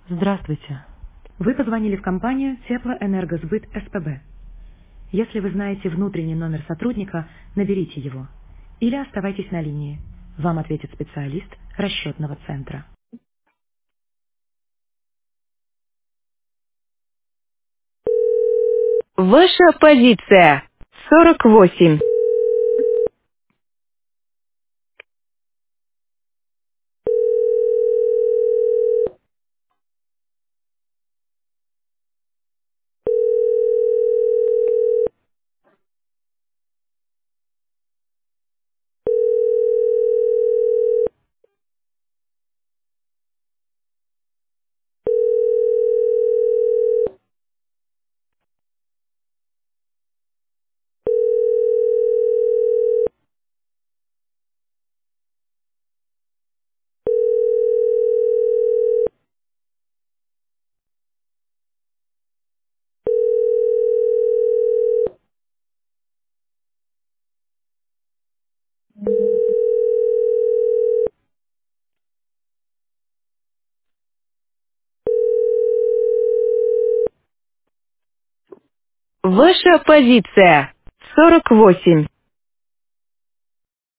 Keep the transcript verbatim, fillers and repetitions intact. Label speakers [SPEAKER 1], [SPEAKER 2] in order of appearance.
[SPEAKER 1] Здравствуйте. Вы позвонили в компанию Теплоэнергосбыт СПБ. Если вы знаете внутренний номер сотрудника, наберите его. Или оставайтесь на линии. Вам ответит специалист расчетного центра.
[SPEAKER 2] Ваша позиция. сорок восемь. Ваша позиция. сорок восемь.